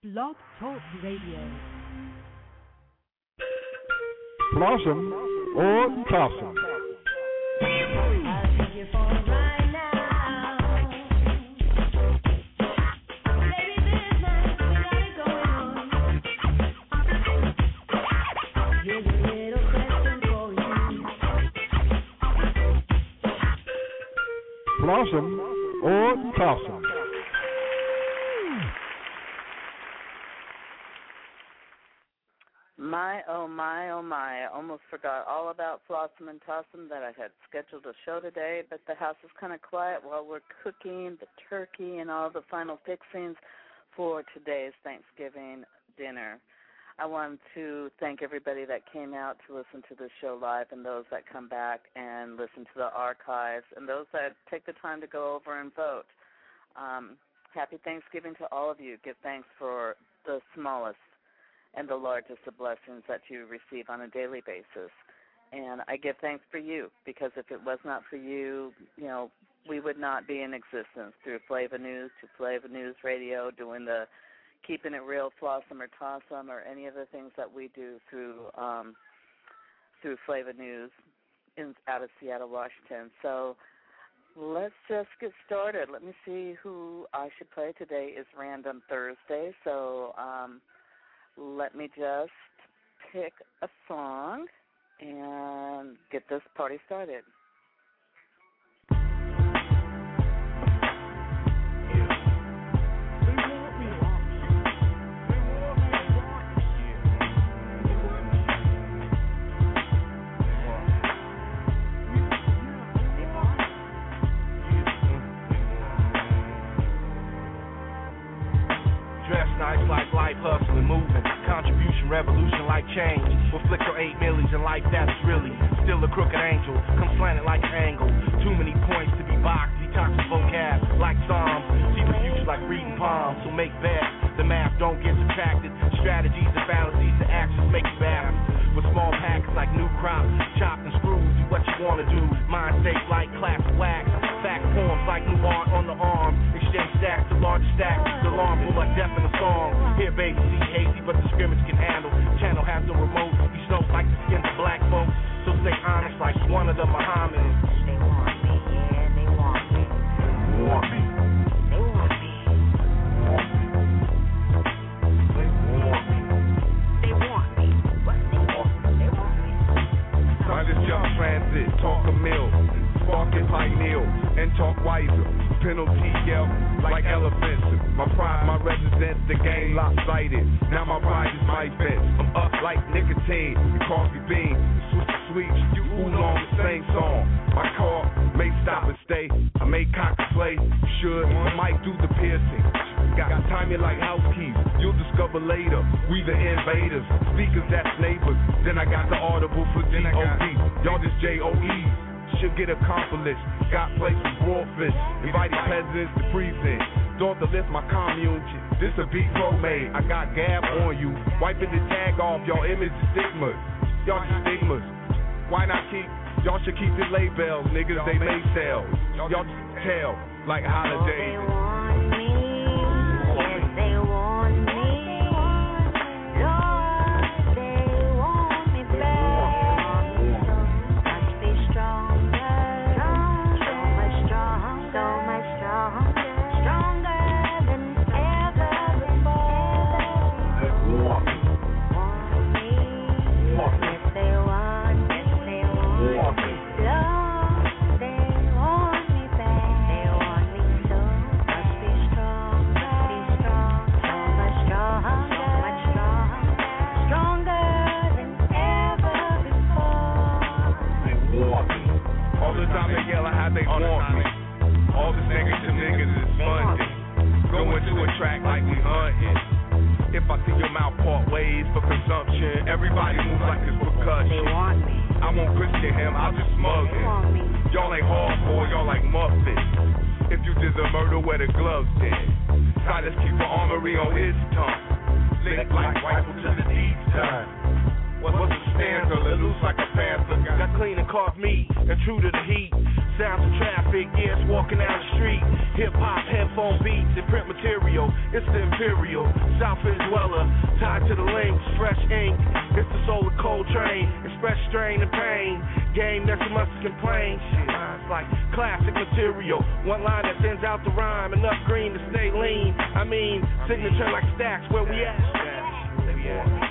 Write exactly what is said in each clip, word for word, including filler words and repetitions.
Blog Talk Radio. Blossom or Blossom. Blossom or Blossom. My, oh my, oh my, I almost forgot all about Flossom and Tossum, that I had scheduled a show today, but the house is kind of quiet while we're cooking the turkey and all the final fixings for today's Thanksgiving dinner. I want to thank everybody that came out to listen to the show live, and those that come back and listen to the archives, and those that take the time to go over and vote. Um, happy Thanksgiving to all of you. Give thanks for the smallest and the largest of blessings that you receive on a daily basis. And I give thanks for you, because if it was not for you, you know, we would not be in existence through Flava News to Flava News Radio, doing the Keeping It Real, Flossom or Tossum, or any of the things that we do through um, through Flava News in, out of Seattle, Washington. So let's just get started. Let me see who I should play. Today is Random Thursday, so um, let me just pick a song and get this party started. Nice like life, hustling, moving, contribution, revolution like change. Will flick your eight millies in life, that's really still a crooked angel. Come slanted like an angle. Too many points to be boxed, detox the vocab like Psalms. See the future like reading palms, so make bets. The math don't get subtracted. Strategies and fallacies, the actions make you bad. With small packets like new crops, chopped and screwed, do what you wanna do. Mind state like classic wax. Fact poems like new art on the arm. Exchange stacks to large stacks. The alarm pull like death in a song. Here baby, see hazy, but the scrimmage can handle. Channel has no remote. You snow like the skins of black folks. So stay honest like one of the Muhammadans. They want me, yeah, they want me. Want me. They want me. They want me. They want me. What? They want me. They want me. I just jump transit, talk a mill, spark it like Neil, and talk wiser. Penalty yell like elephants. My pride, my residence, the game lopsided. Now my pride is my fence. I'm up like nicotine and coffee beans. Switch the sweets, you oolong the same song. My car may stop and stay. I may cock and play. Should, I might do the piercing. Got timing like house keys. You'll discover later. We the invaders. Speakers that's neighbors. Then I got the audible for D O D. Y'all just J O Es. Should get accomplished. Got places raw fish. Invited peasants to freeze in. Thought to lift my commune. This a beat pro made. I got gab on you. Wiping the tag off. Y'all image stigmas. Y'all stigmas. Why not keep? Y'all should keep the labels. Niggas they may sell. Y'all just tell like holidays. Oh, they want me. Yes, they want me. Lord, they want me back. Must be stronger. So much stronger. So much stronger. Stronger than ever before. They want me. Want me. Want me. Yes, they want me. Yes, they want me. Lord, they want me back. They want me so. Must be strong. Must be strong. So much stronger. So much stronger. Stronger than ever before. They want me. All the time they yell how they want me. All the negative niggas is funded. Going to a track like we hunting. If I see your mouth part ways for consumption, everybody moves like it's They percussion. want me. I won't Christian him, I'll just smug They him. want me. Y'all ain't hardcore, y'all like muffins. If you did the murder, wear the gloves then. Silas keep the armory on his tongue. Lick like rifle to the deep time. What's the stanza? Let loose like a panther. Got clean and carved meat and true to the heat. Sounds of traffic, yes, walking down the street. Hip hop, headphone beats, and print material. It's the Imperial, South Venezuela, tied to the links, fresh ink. It's the soul of Coltrane, express strain and pain. Game that's a must complain. Shit, it's like classic material. One line that sends out the rhyme, enough green to stay lean. I mean, signature like stacks, where we at? Yeah.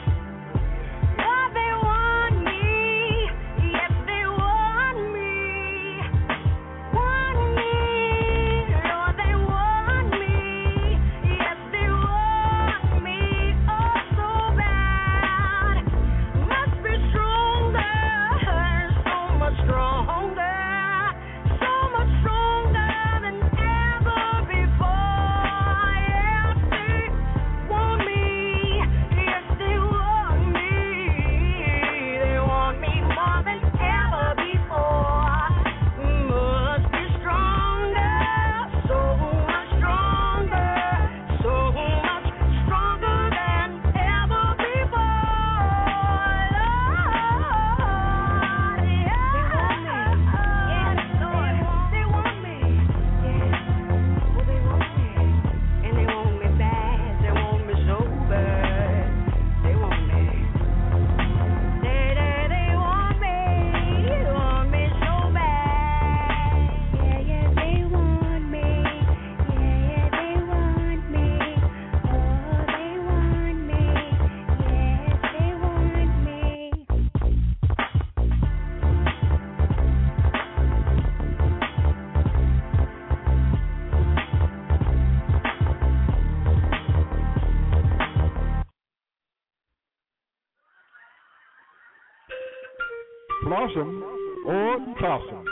Blossom or Blossom.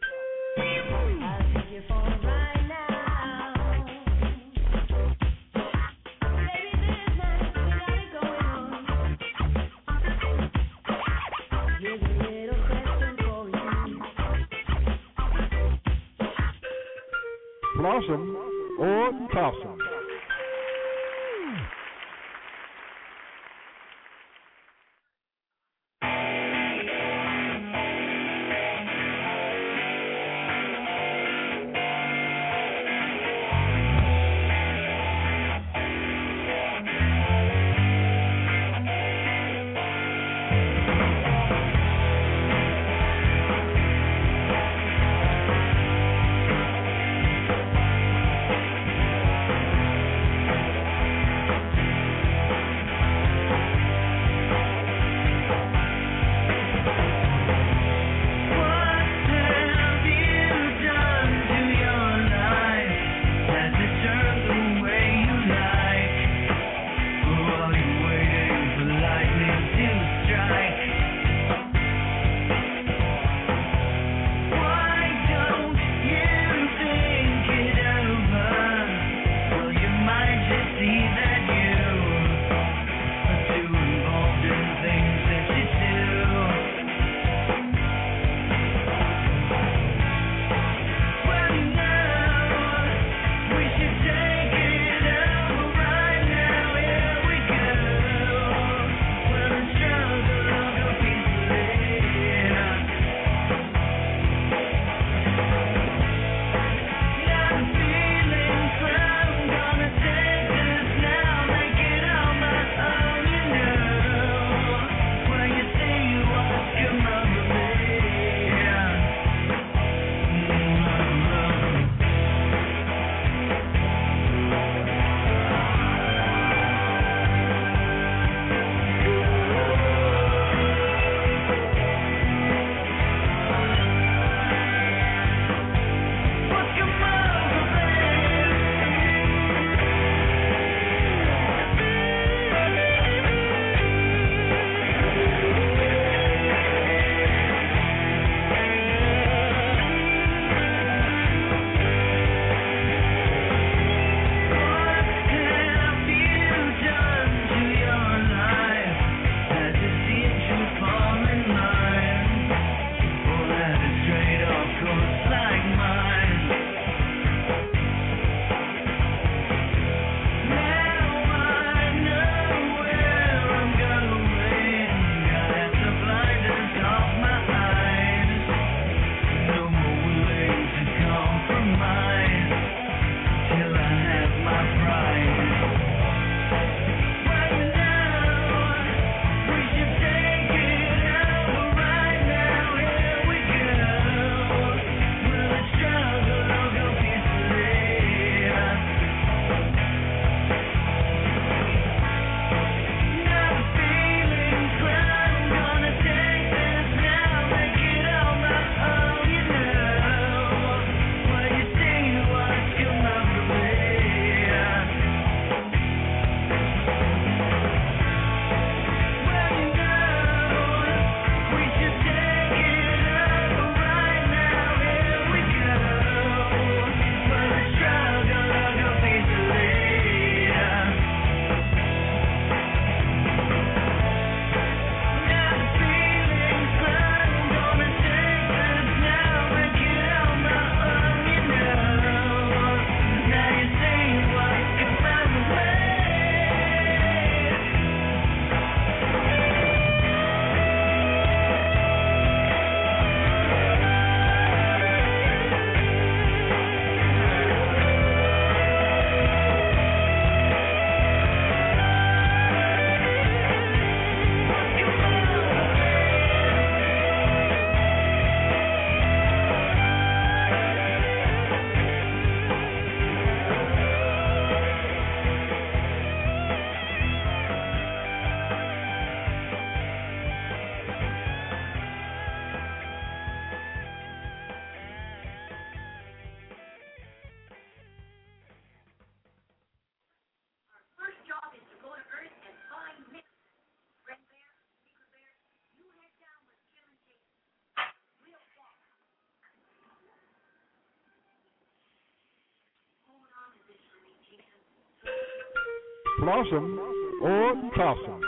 Blossom or Blossom. Blossom or Blossom.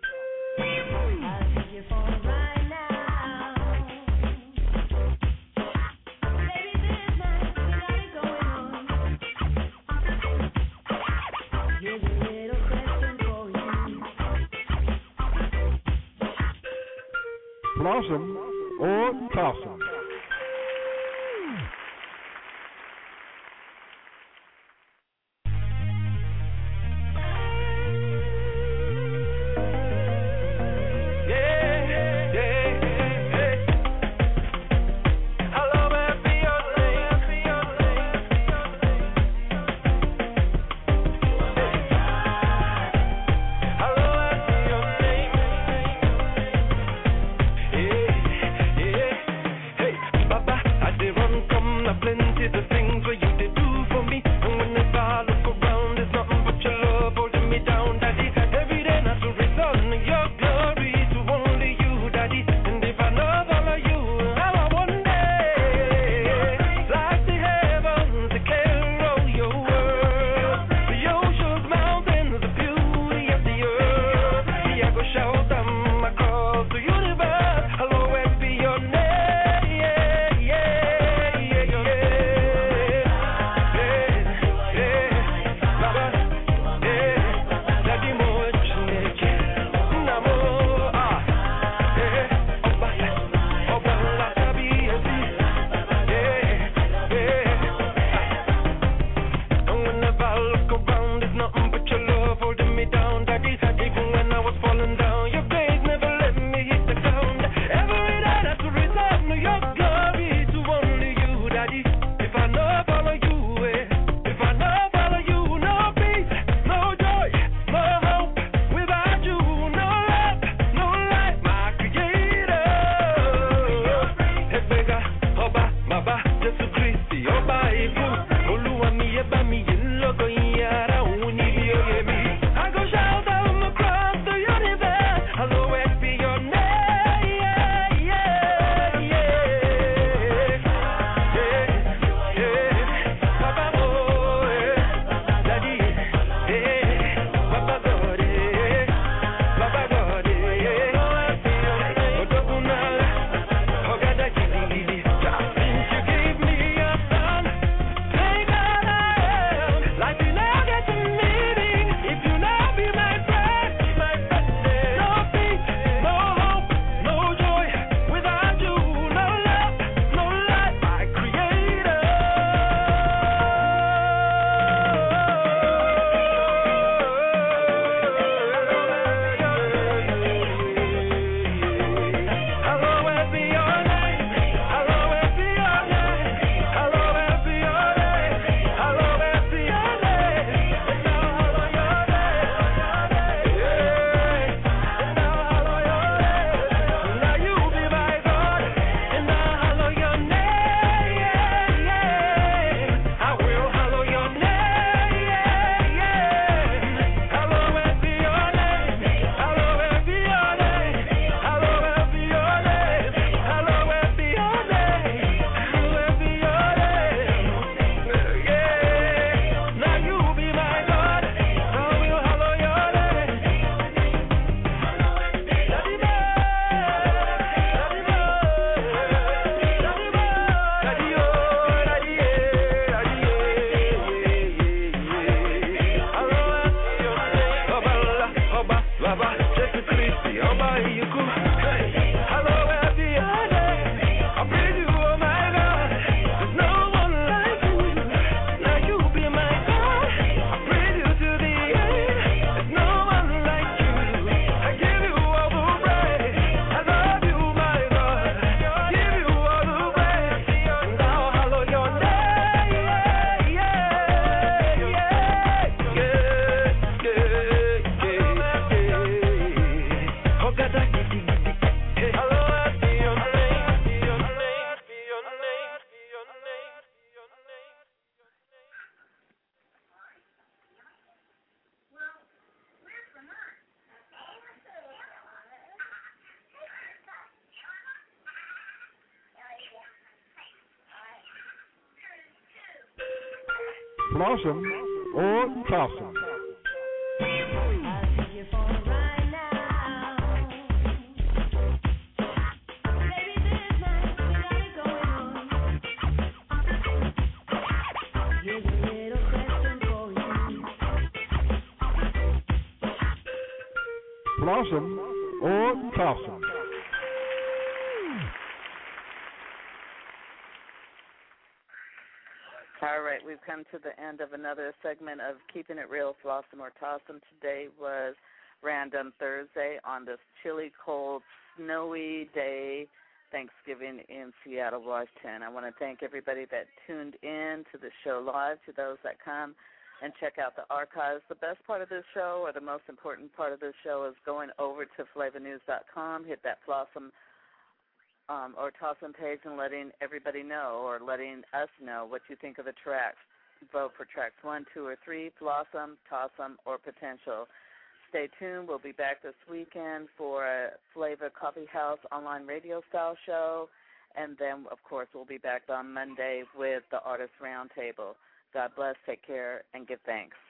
Blossom or Blossom. Blossom or Blossom. Blossom or Tossum. All right, we've come to the end of another segment of Keeping It Real, Flossom or Tossum. Today was Random Thursday on this chilly, cold, snowy day, Thanksgiving in Seattle, Washington. I want to thank everybody that tuned in to the show live, to those that come and check out the archives. The best part of this show, or the most important part of this show, is going over to flavor news dot com, hit that Flossom um, or Tossum page, and letting everybody know, or letting us know what you think of the tracks. Vote for tracks one, two, or three, Flossom, Tossum, or Potential. Stay tuned. We'll be back this weekend for a Flavor Coffee House online radio style show, and then, of course, we'll be back on Monday with the Artist Roundtable. God bless, take care, and give thanks.